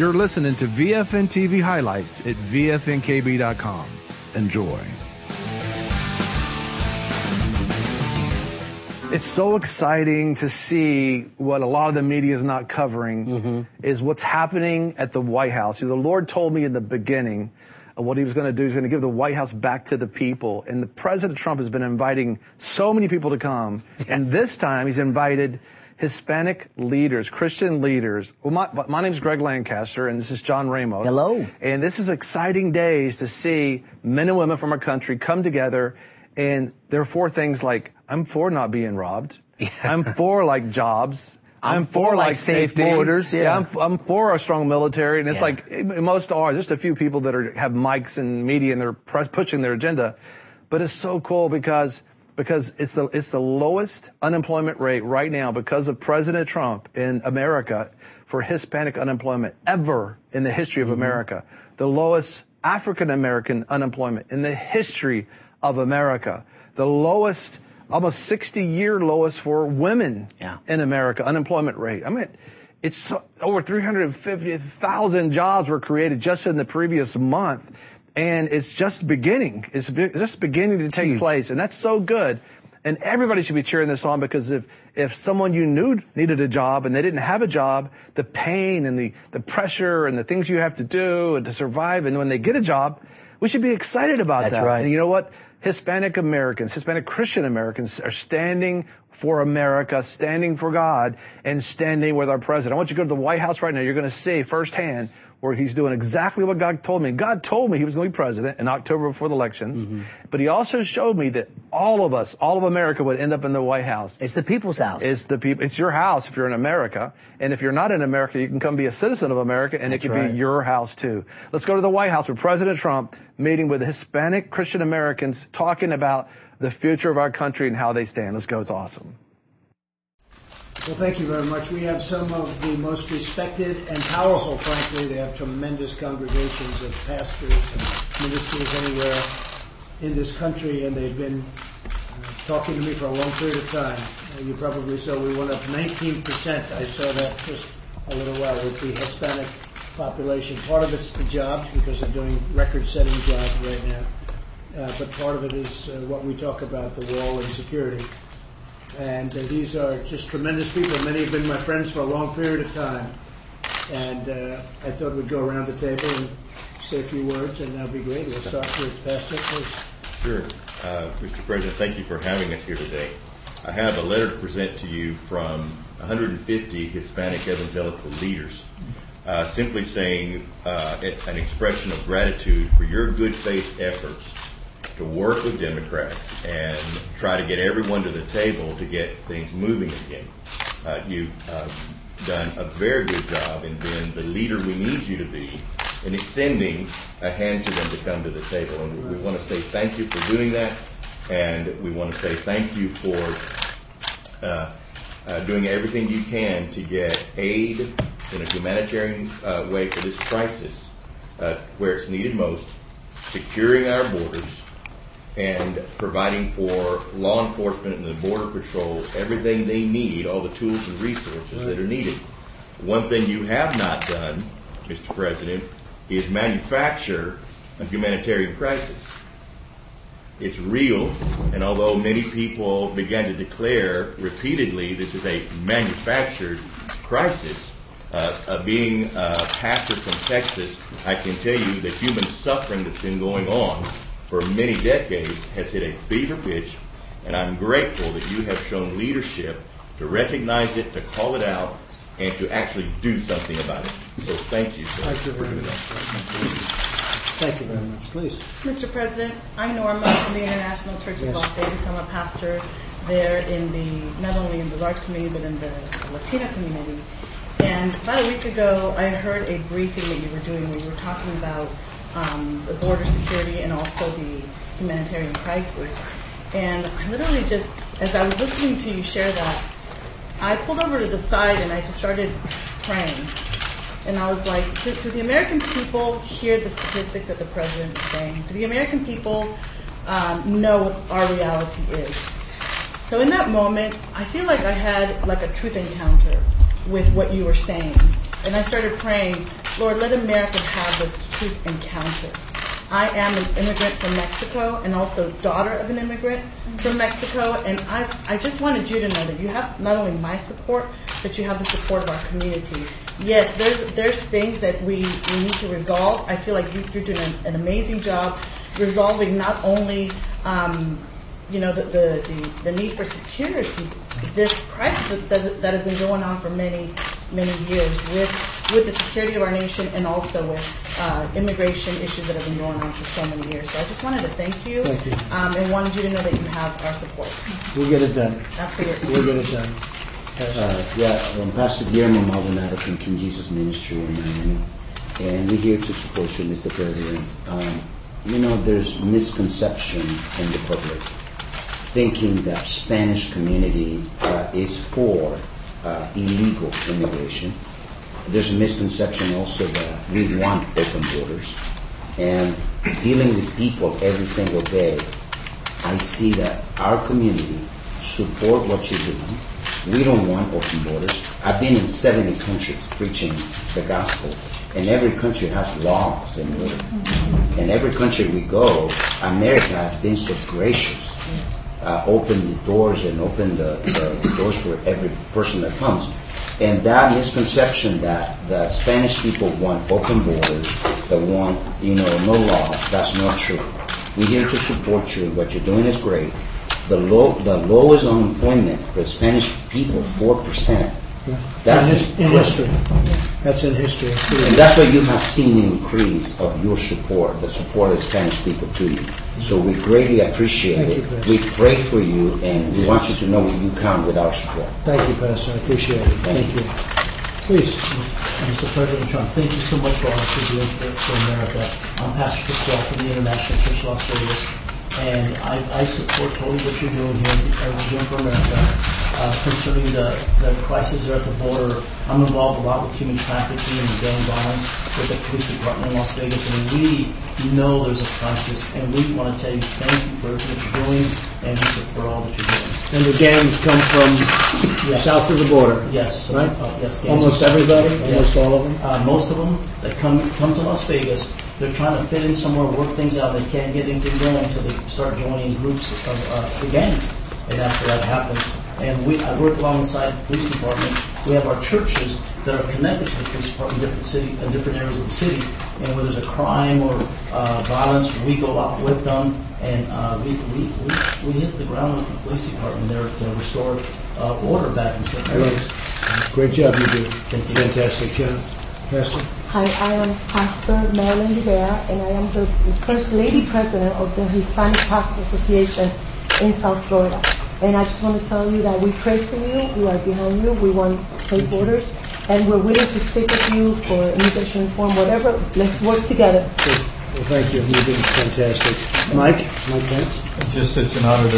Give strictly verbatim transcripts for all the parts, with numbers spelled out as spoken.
You're listening to V F N T V highlights at V F N K B dot com. Enjoy. It's so exciting to see what a lot of the media is not covering mm-hmm. is what's happening at the White House. The Lord told me in the beginning of what he was going to do. He's going to give the White House back to the people. And the President Trump has been inviting so many people to come. Yes. And this time he's invited Hispanic leaders, Christian leaders. Well, my, my name is Greg Lancaster, and this is John Ramos. Hello. And this is exciting days to see men and women from our country come together. And there are four things like, I'm for not being robbed. Yeah. I'm for, like, jobs. I'm, I'm for, for, like, safe borders. Yeah, yeah I'm, I'm for a strong military. And it's yeah. like, most are. Just a few people that are have mics and media, and they're press, pushing their agenda. But it's so cool because because it's the it's the lowest unemployment rate right now because of President Trump in America for Hispanic unemployment ever in the history of mm-hmm. America. The lowest African American unemployment in the history of America. The lowest, almost sixty-year lowest for women yeah. in America, unemployment rate. I mean, it's so, over three hundred fifty thousand jobs were created just in the previous month. And it's just beginning. It's be, just beginning to take Jeez. place. And that's so good. And everybody should be cheering this on because if, if someone you knew needed a job and they didn't have a job, the pain and the, the pressure and the things you have to do and to survive, and when they get a job, we should be excited about that's that. Right. And you know what? Hispanic Americans, Hispanic Christian Americans are standing for America, standing for God, and standing with our president. I want you to go to the White House right now. You're going to see firsthand where he's doing exactly what God told me. God told me he was going to be president in October before the elections. Mm-hmm. But he also showed me that all of us, all of America would end up in the White House. It's the people's house. It's the people. It's your house if you're in America. And if you're not in America, you can come be a citizen of America, and That's it could right. be your house too. Let's go to the White House with President Trump meeting with Hispanic Christian Americans, talking about the future of our country and how they stand. Let's go. It's awesome. Well, thank you very much. We have some of the most respected and powerful, frankly. They have tremendous congregations of pastors and ministers anywhere in this country, and they've been uh, talking to me for a long period of time. Uh, you probably saw we went up nineteen percent. I saw that just a little while with the Hispanic population. Part of it's the jobs, because they're doing record-setting jobs right now. Uh, but part of it is uh, what we talk about, the wall and security. And uh, these are just tremendous people. Many have been my friends for a long period of time. And uh, I thought we'd go around the table and say a few words, and that'll be great. We'll start with Pastor, please. Sure. Uh, Mister President, thank you for having us here today. I have a letter to present to you from one hundred fifty Hispanic evangelical leaders, uh, simply saying uh, an expression of gratitude for your good faith efforts to work with Democrats and try to get everyone to the table to get things moving again. Uh, you've uh, done a very good job in being the leader we need you to be in extending a hand to them to come to the table. And we, we want to say thank you for doing that, and we want to say thank you for uh, uh, doing everything you can to get aid in a humanitarian uh, way for this crisis uh, where it's needed most, securing our borders, and providing for law enforcement and the Border Patrol everything they need, all the tools and resources right. that are needed. One thing you have not done, Mister President, is manufacture a humanitarian crisis. It's real, and although many people began to declare repeatedly this is a manufactured crisis, uh, uh, being a pastor from Texas, I can tell you the human suffering that's been going on for many decades has hit a fever pitch, and I'm grateful that you have shown leadership to recognize it, to call it out, and to actually do something about it. So thank you, sir. Thank you very much. Thank you very much. Please. Mister President, I'm Norma from the International Church of yes. Las Vegas. I'm a pastor there in the, not only in the large community, but in the Latino community. And about a week ago, I heard a briefing that you were doing where you were talking about Um, the border security and also the humanitarian crisis. And I literally just, as I was listening to you share that, I pulled over to the side and I just started praying. And I was like, do, do the American people hear the statistics that the president is saying? Do the American people um, know what our reality is? So in that moment, I feel like I had like a truth encounter with what you were saying. and I started praying, Lord, let America have this truth encounter. I am an immigrant from Mexico and also daughter of an immigrant from Mexico, and I I just wanted you to know that you have not only my support, but you have the support of our community. Yes, there's there's things that we, we need to resolve. I feel like you're doing an, an amazing job resolving not only um, you know the, the, the, the need for security, this crisis that, that has been going on for many many years with with the security of our nation and also with uh, immigration issues that have been going on for so many years. So I just wanted to thank you, Thank you. Um, and wanted you to know that you have our support. We'll get it done. Absolutely. We'll get it done. Uh, yeah, um, Pastor Guillermo Maldonado from King Jesus Ministry in Miami, and we're here to support you, Mister President. Um, you know, there's misconception in the public, thinking that Spanish community uh, is for uh, illegal immigration. There's a misconception also that we want open borders, and dealing with people every single day, I see that our community support what you're doing. We don't want open borders. I've been in seventy countries preaching the gospel, and every country has laws and order. And every country we go, America has been so gracious, uh, open the doors and open the, the, the doors for every person that comes. And that misconception that the Spanish people want open borders, that want, you know, no laws, that's not true. We're here to support you. What you're doing is great. The low, the lowest unemployment for Spanish people, four percent. Yeah. That's in, in history. That's in history. And that's why you have seen an increase of your support, the support of Spanish people to you. So we greatly appreciate Thank it. you, Pastor. We pray for you, and we want you to know you count with our support. Thank you, Pastor. I appreciate it. Thank you. Please. Mister President Trump, thank you so much for all that you're doing for, for America. I'm Pastor Pasquale from the International Church Las Vegas, and I, I support totally what you're doing here, what you're doing for America. Uh, concerning the, the crisis there at the border, I'm involved a lot with human trafficking and gang violence with the police department in Las Vegas, and we know there's a crisis, and we want to tell you thank you for everything that you're doing, and we support all that you're doing. And the gangs come from Yes. south of the border. Yes, Right? Uh, yes, gangs. Almost everybody? Yeah. Almost all of them? Uh, most of them that come come to Las Vegas, they're trying to fit in somewhere, work things out. They can't get anything going, so they start joining groups of uh, the gangs, and that's where that happens. And we, I work alongside the police department. We have our churches that are connected to the police department in different city, in different areas of the city. And where there's a crime or uh, violence, we go out with them, and uh, we, we, we, we hit the ground with the police department there to restore uh, order back in certain areas. Great job you do. Thank you. Fantastic job. Pastor? Hi, I am Pastor Marilyn Rivera, and I am the First Lady President of the Hispanic Pastors Association in South Florida. And I just want to tell you that we pray for you, we are behind you, we want safe borders, and we're willing to stick with you for immigration reform, whatever. Let's work together. Good. Well, thank you. You've been fantastic. Mike? Mike Pence? Just, it's an honor to,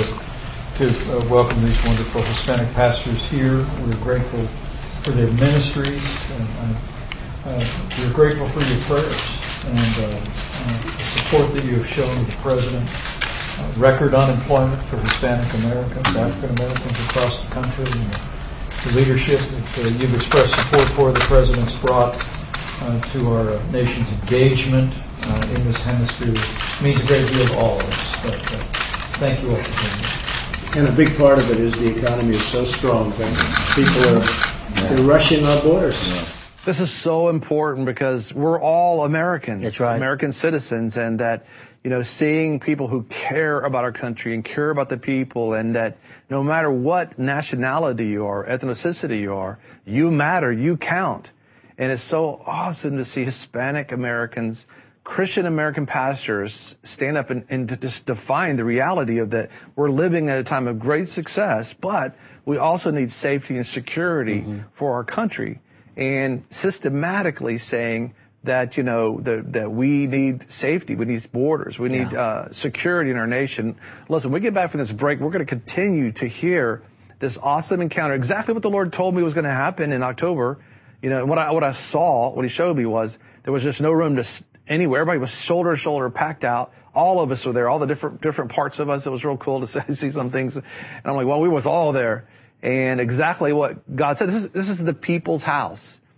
to uh, welcome these wonderful Hispanic pastors here. We're grateful for their ministries, and uh, uh, we're grateful for your prayers and uh, uh, the support that you have shown to the President. Uh, record unemployment for Hispanic Americans, African Americans across the country, and the leadership that uh, you've expressed support for, the President's brought uh, to our uh, nation's engagement uh, in this hemisphere means a great deal to all of us. But, uh, thank you all for doing this. And a big part of it is the economy is so strong that people are they're rushing our borders. This is so important because we're all Americans, That's right. American citizens, and that, you know, seeing people who care about our country and care about the people, and that no matter what nationality you are, ethnicity you are, you matter, you count. And it's so awesome to see Hispanic Americans, Christian American pastors stand up and, and to just define the reality of that we're living at a time of great success, but we also need safety and security mm-hmm. for our country. And systematically saying that, you know, the, that we need safety, we need borders, we need yeah. uh, security in our nation. Listen, when we get back from this break, we're going to continue to hear this awesome encounter, exactly what the Lord told me was going to happen in October. You know, what I, what I saw, what he showed me was there was just no room to anywhere. Everybody was shoulder to shoulder, packed out. All of us were there, all the different different parts of us. It was real cool to see some things. And I'm like, well, we was all there. And exactly what God said. This is, this is the people's house.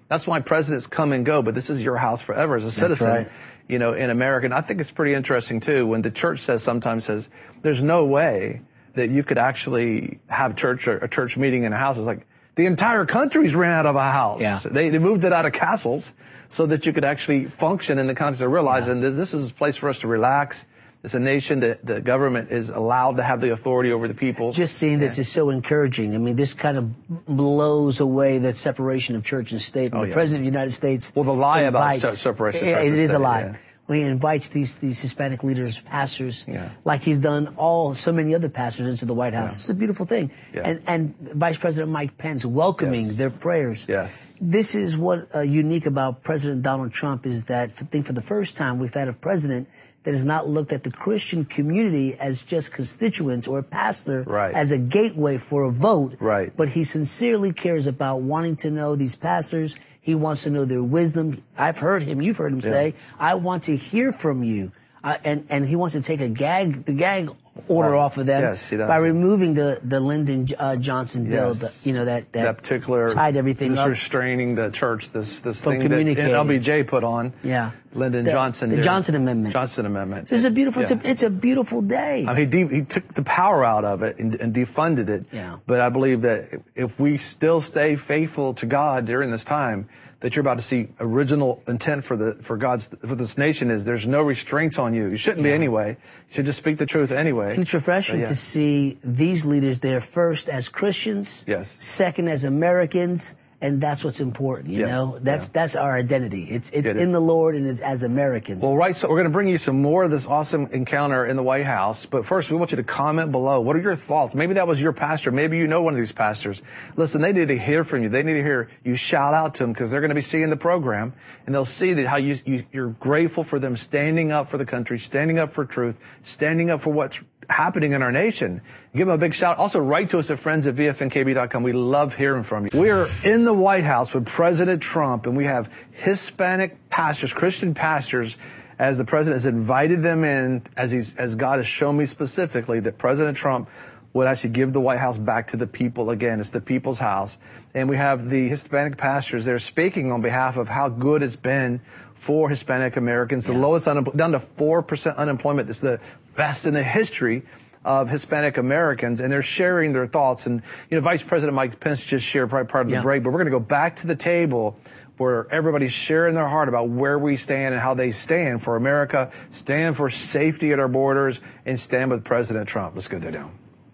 That's why presidents come and go, but this is your house forever as a citizen, right. you know, in America. And I think it's pretty interesting too when the church says sometimes says there's no way that you could actually have church or a church meeting in a house. It's like the entire country's ran out of a house. Yeah. They, they moved it out of castles so that you could actually function in the context of realizing Yeah. that this is a place for us to relax. It's a nation that the government is allowed to have the authority over the people. Just seeing this Yeah. is so encouraging. I mean, this kind of blows away that separation of church and state. And Oh, the yeah. President of the United States. Well, the lie about invites- se- separation of Yeah, church it and is a state, lie. yeah. When he invites these these Hispanic leaders, pastors, Yeah. like he's done all so many other pastors into the White House. Yeah. It's a beautiful thing. Yeah. And and Vice President Mike Pence welcoming Yes. their prayers. Yes. This is what uh, unique about President Donald Trump is that I think for the first time we've had a president that has not looked at the Christian community as just constituents or a pastor Right. as a gateway for a vote. Right. But he sincerely cares about wanting to know these pastors. He wants to know their wisdom. I've heard him, you've heard him Yeah. say, I want to hear from you. Uh, and, and he wants to take a gag, the gag order Oh, off of them yes, he does. by removing the, the Lyndon uh, Johnson bill, Yes. the, you know, that, that, that particular tied everything this up. restraining the church, this this From thing that communicating. L B J put on. Yeah. Lyndon The- Johnson. the did. Johnson Amendment. Johnson Amendment. So it's a beautiful, Yeah. it's, a, it's a beautiful day. I mean, he, de- he took the power out of it and, and defunded it. Yeah. But I believe that if we still stay faithful to God during this time, that you're about to see original intent for the for God's for this nation is there's no restraints on you. You shouldn't be Yeah. anyway. You should just speak the truth anyway. And it's refreshing But yeah. to see these leaders there first as Christians, Yes. second as Americans, and that's what's important. You Yes. know, that's Yeah. that's our identity. It's it's It in is. the Lord and it's as Americans. Well, right, so we're going to bring you some more of this awesome encounter in the White House. But first, we want you to comment below. What are your thoughts? Maybe that was your pastor. Maybe you know one of these pastors. Listen, they need to hear from you. They need to hear you shout out to them because they're going to be seeing the program. And they'll see that how you, you, you're grateful for them standing up for the country, standing up for truth, standing up for what's happening in our nation. Give them a big shout. Also, write to us at friends at v f n k b dot com. We love hearing from you. We are in the White House with President Trump, and we have Hispanic pastors, Christian pastors, as the president has invited them in, as he's, as God has shown me specifically that President Trump would actually give the White House back to the people again. It's the people's house. And we have the Hispanic pastors there speaking on behalf of how good it's been for Hispanic Americans. The Yeah. lowest unemployment, down to four percent unemployment. It's the best in the history of Hispanic Americans, and they're sharing their thoughts. And, you know, Vice President Mike Pence just shared part, part of the Yeah. break, but we're going to go back to the table where everybody's sharing their heart about where we stand and how they stand for America, stand for safety at our borders, and stand with President Trump. Let's go there now.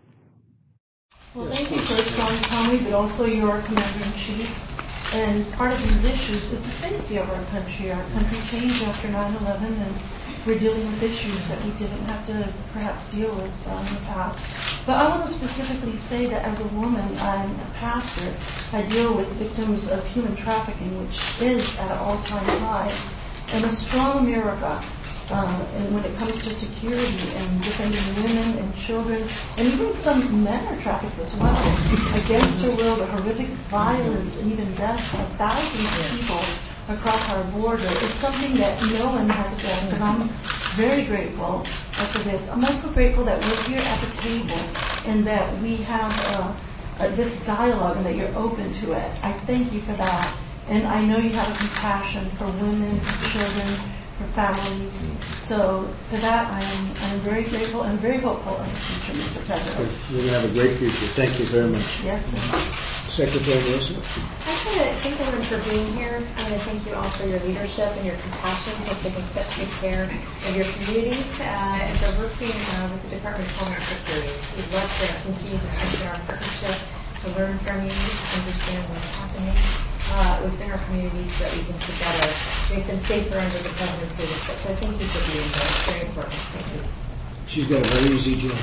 Well, thank you for John Tommy, but also your Commander-in-Chief. And part of these issues is the safety of our country. Our country changed after nine eleven, and we're dealing with issues that we didn't have to perhaps deal with uh, in the past. But I want to specifically say that as a woman, I'm a pastor. I deal with victims of human trafficking, which is at an all-time high. And a strong America, uh, and when it comes to security and defending women and children, and even some men are trafficked as well, against their will, the horrific violence and even death of thousands of people across our border is something that no one has addressed, and I'm very grateful for this. I'm also grateful that we're here at the table and that we have uh, uh, this dialogue and that you're open to it. I thank you for that. And I know you have a compassion for women, for children, for families. So for that, I am I'm very grateful and very hopeful of the future, Mister President. You're going to have a great future. Thank you very much. Yes. Secretary Wilson. I just want to thank everyone for being here. I want to thank you all for your leadership and your compassion for taking such good care of your communities uh, and for working uh, with the Department of Homeland Security. We'd love to continue to strengthen our partnership, to learn from you, to understand what's happening uh, within our communities so that we can together make them safer under the president's leadership. So thank you for being here. It's very important. Thank you. She's got a very easy job.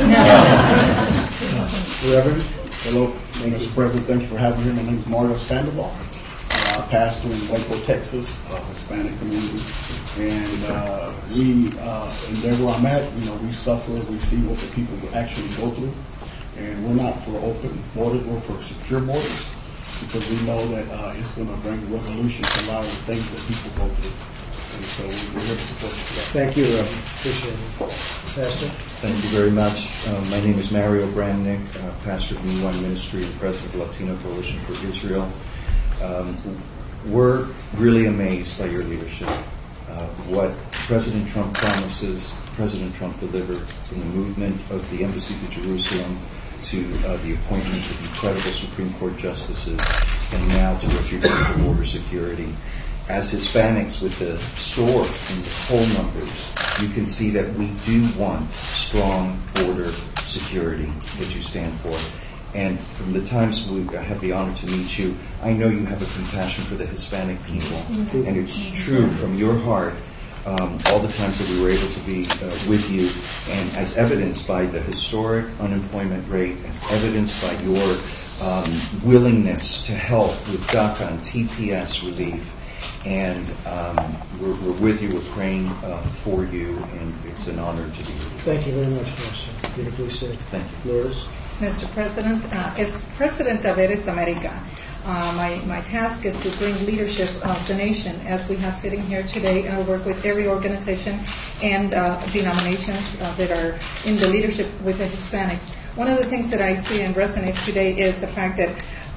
Reverend. Hello, Mister President. Thank you for having me. My name is Mario Sandoval. Uh, pastor in Waco, Texas, uh, Hispanic community. And uh, we, uh, and there where I'm at, you know, we suffer, we see what the people actually go through. And we're not for open borders, we're for secure borders, because we know that uh, it's going to bring resolution to a lot of the things that people go through. And so we're here to support you. Thank you, Reverend. Appreciate it. Pastor? Thank you very much. Uh, my name is Mario Bramnick, uh, pastor of New One Ministry and president of Latino Coalition for Israel. Um, we're really amazed by your leadership. Uh, what President Trump promises, President Trump delivered, from the movement of the embassy to Jerusalem to uh, the appointments of incredible Supreme Court justices, and now to what you're doing for border security. As Hispanics, with the soar in the poll numbers, you can see that we do want strong border security that you stand for. And from the times we have the honor to meet you, I know you have a compassion for the Hispanic people. And it's true from your heart, um, all the times that we were able to be uh, with you, and as evidenced by the historic unemployment rate, as evidenced by your um, willingness to help with DACA and T P S relief. And um, we're, we're with you, we're praying uh, for you, and it's an honor to be with you. Thank you very much, Pastor. Beautifully said. Thank you. Lourdes? Mister President, uh, as President of Eres America, uh, my, my task is to bring leadership of the nation as we have sitting here today. I work with every organization and uh, denominations uh, that are in the leadership with the Hispanics. One of the things that I see and resonates today is the fact that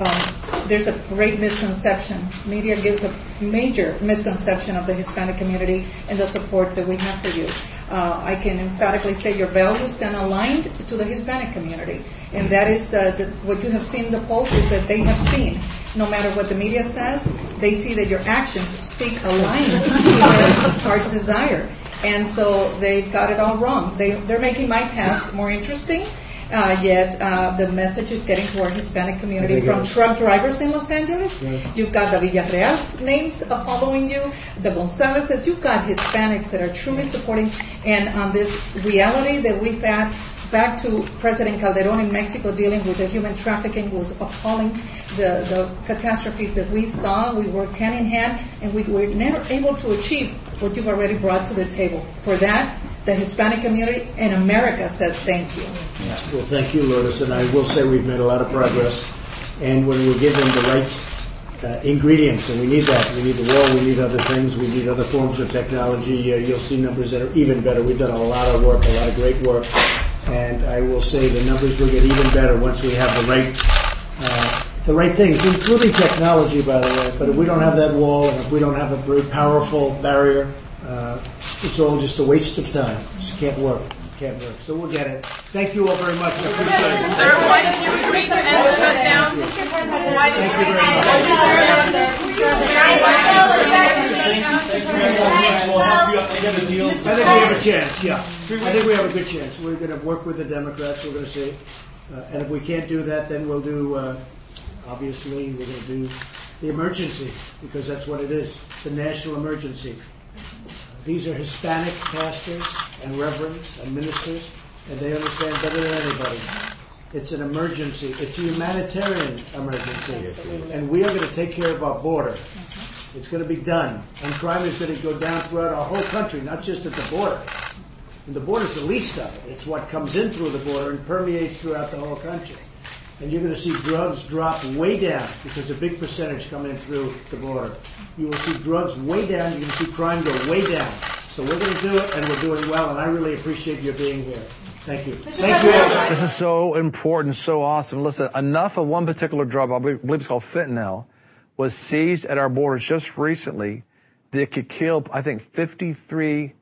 um, there's a great misconception. Media gives a major misconception of the Hispanic community and the support that we have for you. Uh, I can emphatically say your values stand aligned to the Hispanic community. And that is uh, the, what you have seen in the polls is that they have seen, no matter what the media says, they see that your actions speak aligned to their heart's desire. And so they've got it all wrong. They, they're making my task more interesting. Uh, yet uh, the message is getting to our Hispanic community from truck drivers in Los Angeles. Yeah. You've got the Villarreal's names uh, following you, the Gonzalez's. You've got Hispanics that are truly supporting. And on this reality that we've had, back to President Calderon in Mexico dealing with the human trafficking was appalling. The, the catastrophes that we saw, we worked hand in hand, and we were never able to achieve what you've already brought to the table. For that, the Hispanic community in America says thank you. Well, thank you, Lourdes, and I will say we've made a lot of progress. And when we're given the right uh, ingredients, and we need that, we need the wall, we need other things, we need other forms of technology, uh, you'll see numbers that are even better. We've done a lot of work, a lot of great work, and I will say the numbers will get even better once we have the right uh, the right things, including technology, by the way. But if we don't have that wall, and if we don't have a very powerful barrier, uh, it's all just a waste of time. It just can't work. Can't work. So we'll get it. Thank you all very much. I appreciate it. Sir, why did you agree to end the shutdown? Mister President, why did you agree to end the shutdown? I think we have a chance, yeah. I think we have a good chance. We're going to work with the Democrats, we're going to see. Uh, and if we can't do that, then we'll do, uh, obviously, we're going to do the emergency, because that's what it is. It's a national emergency. These are Hispanic pastors and reverends and ministers, and they understand better than anybody. It's an emergency. It's a humanitarian emergency. And we are going to take care of our border. It's going to be done. And crime is going to go down throughout our whole country, not just at the border. And the border is the least of it. It's what comes in through the border and permeates throughout the whole country. And you're going to see drugs drop way down because a big percentage come in through the border. You will see drugs way down. You're going to see crime go way down. So we're going to do it, and we're doing well, and I really appreciate your being here. Thank you. Thank you. This is so important, so awesome. Listen, enough of one particular drug, I believe it's called fentanyl, was seized at our borders just recently that could kill, I think, fifty-three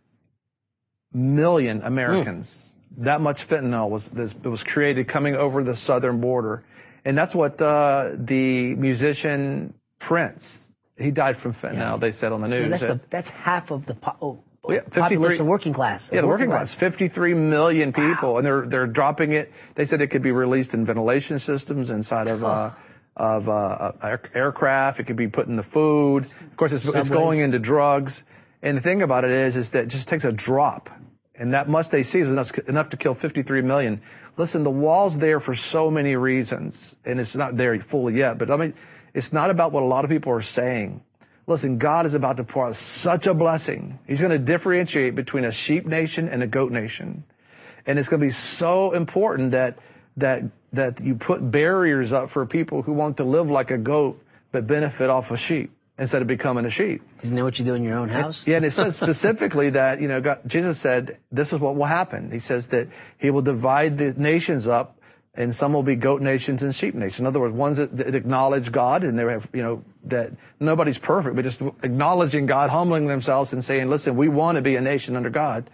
million Americans. Mm. That much fentanyl was was created coming over the southern border. And that's what uh, the musician Prince, he died from fentanyl, yeah. They said on the news. Yeah, that's, the, that's half of the po- oh, yeah, population, working class. Yeah, the working class. class. fifty-three million people, wow. And they're they're dropping it. They said it could be released in ventilation systems inside of uh, of uh, air, aircraft. It could be put in the food. Of course, it's, it's going into drugs. And the thing about it is, is that it just takes a drop, and that much they see is enough, enough to kill fifty-three million. Listen, the wall's there for so many reasons, and it's not there fully yet. But I mean, it's not about what a lot of people are saying. Listen, God is about to pour out such a blessing. He's going to differentiate between a sheep nation and a goat nation. And it's going to be so important that that that you put barriers up for people who want to live like a goat but benefit off a sheep instead of becoming a sheep. Isn't that what you do in your own house? Yeah, and it says specifically that, you know, God, Jesus said this is what will happen. He says that he will divide the nations up and some will be goat nations and sheep nations. In other words, ones that, that acknowledge God, and they have, you know, that nobody's perfect, but just acknowledging God, humbling themselves and saying, listen, we want to be a nation under God.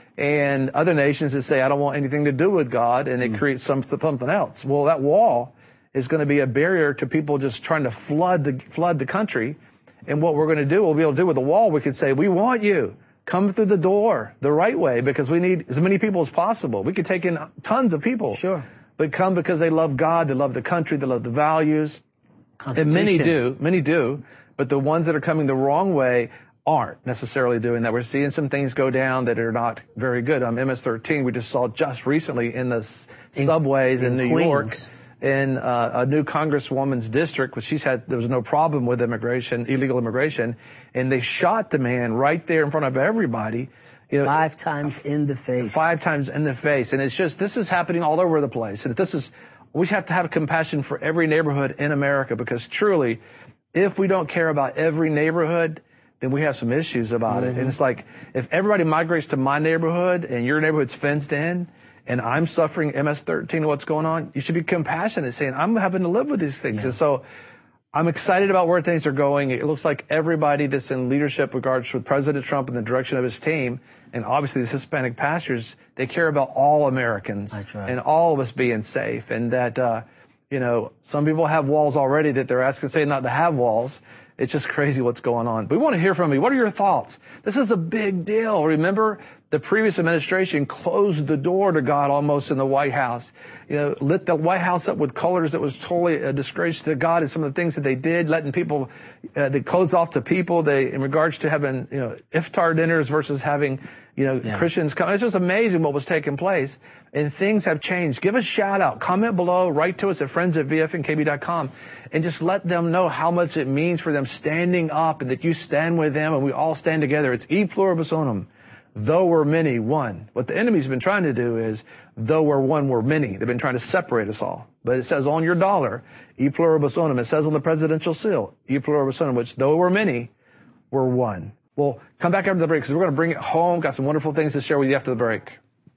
And other nations that say, I don't want anything to do with God, and it mm. creates some, something else. Well, that wall is going to be a barrier to people just trying to flood the, flood the country. And what we're going to do, we'll be able to do with the wall, we can say, we want you. Come through the door the right way, because we need as many people as possible. We could take in tons of people. Sure. But come because they love God, they love the country, they love the values. And many do, many do. But the ones that are coming the wrong way aren't necessarily doing that. We're seeing some things go down that are not very good. Um, M S thirteen, we just saw just recently in the s- in, subways in, in New Queens. York, in uh, a new congresswoman's district, which she's had, there was no problem with immigration, illegal immigration, and they shot the man right there in front of everybody. You know, five times in the face. Five times in the face. And it's just, this is happening all over the place. And this is, we have to have compassion for every neighborhood in America, because truly, if we don't care about every neighborhood, then we have some issues about mm-hmm. it. And it's like, if everybody migrates to my neighborhood and your neighborhood's fenced in, and I'm suffering M S thirteen, what's going on, you should be compassionate, saying, I'm having to live with these things. Yeah. And so I'm excited about where things are going. It looks like everybody that's in leadership regards with President Trump and the direction of his team, and obviously these Hispanic pastors, they care about all Americans That's right. and all of us being safe. And that, uh, you know, some people have walls already that they're asking, say not to have walls. It's just crazy what's going on. But we want to hear from you. What are your thoughts? This is a big deal. Remember, the previous administration closed the door to God almost in the White House. You know, lit the White House up with colors that was totally a disgrace to God, and some of the things that they did, letting people, uh, they closed off to people, they, in regards to having, you know, iftar dinners versus having, you know, yeah. Christians come. It's just amazing what was taking place. And things have changed. Give us a shout out. Comment below. Write to us at friends at v f n k b dot com. And just let them know how much it means for them standing up, and that you stand with them and we all stand together. It's e pluribus unum. Though we're many, one. What the enemy's been trying to do is, though we're one, we're many. They've been trying to separate us all. But it says on your dollar, e pluribus unum. It says on the presidential seal, e pluribus unum, which though we're many, we're one. Well, come back after the break, because we're going to bring it home. Got some wonderful things to share with you after the break.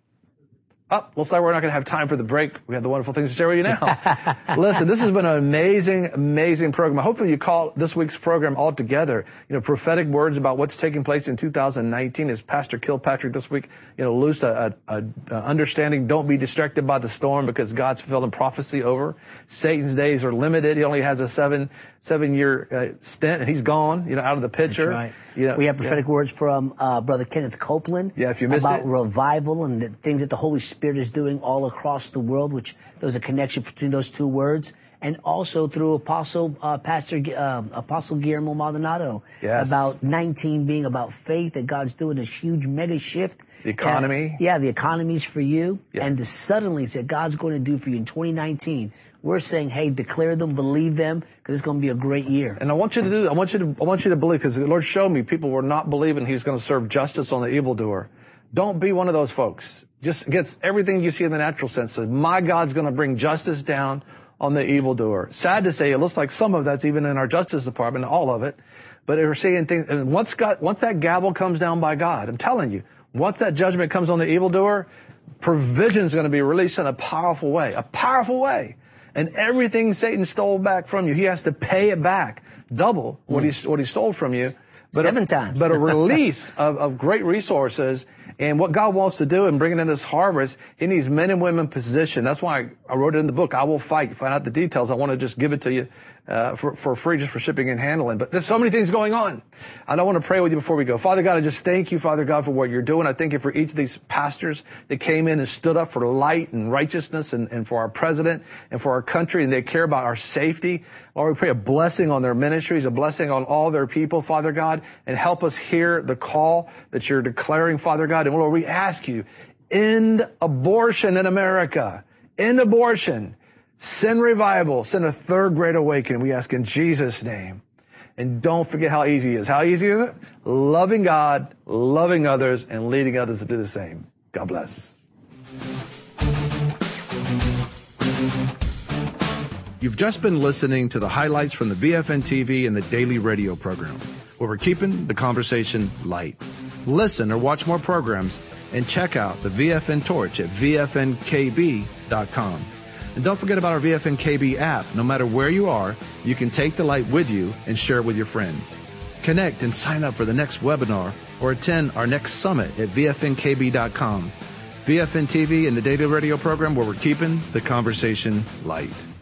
Oh, looks like we're not going to have time for the break. We have the wonderful things to share with you now. Listen, this has been an amazing, amazing program. Hopefully you call this week's program all together. You know, prophetic words about what's taking place in two thousand nineteen. As Pastor Kilpatrick this week, you know, loose a, a, a understanding. Don't be distracted by the storm, because God's fulfilling prophecy over. Satan's days are limited. He only has a seven, seven year uh, stint, and he's gone, you know, out of the picture. That's right. You know, we have prophetic yeah. words from uh, Brother Kenneth Copeland. Yeah, if you missed about it. revival and the things that the Holy Spirit is doing all across the world, which there's a connection between those two words. And also through Apostle uh, Pastor uh, Apostle Guillermo Maldonado, yes. about nineteen being about faith, that God's doing this huge mega shift. The economy. Uh, yeah, the economy's for you. Yeah. And the suddenlies that God's going to do for you in twenty nineteen. We're saying, hey, declare them, believe them, because it's going to be a great year. And I want you to do, I want you to, I want you to believe, because the Lord showed me people were not believing He's going to serve justice on the evildoer. Don't be one of those folks. Just gets everything you see in the natural sense. So my God's going to bring justice down on the evildoer. Sad to say, it looks like some of that's even in our Justice Department, all of it. But we're seeing things, and once God, once that gavel comes down by God, I'm telling you, once that judgment comes on the evildoer, provision's going to be released in a powerful way, a powerful way. And everything Satan stole back from you, he has to pay it back, double what mm. he what he stole from you. But Seven a, times. But a release of, of great resources. And what God wants to do in bringing in this harvest, He needs men and women positioned. That's why I, I wrote it in the book, I Will Fight. Find out the details. I want to just give it to you uh, for, for free, just for shipping and handling. But there's so many things going on. I don't want to pray with you before we go. Father God, I just thank you, Father God, for what you're doing. I thank you for each of these pastors that came in and stood up for light and righteousness, and, and for our president and for our country, and they care about our safety. Lord, we pray a blessing on their ministries, a blessing on all their people, Father God, and help us hear the call that you're declaring, Father God. And Lord, we ask you, end abortion in America. End abortion. Send revival. Send a third great awakening. We ask in Jesus' name. And don't forget how easy it is. How easy is it? Loving God, loving others, and leading others to do the same. God bless. You've just been listening to the highlights from the V F N T V and the daily radio program, where we're keeping the conversation light. Listen or watch more programs and check out the V F N Torch at v f n k b dot com. And don't forget about our V F N K B app. No matter where you are, you can take the light with you and share it with your friends. Connect and sign up for the next webinar or attend our next summit at V F N K B dot com. V F N T V and the Daily Radio program, where we're keeping the conversation light.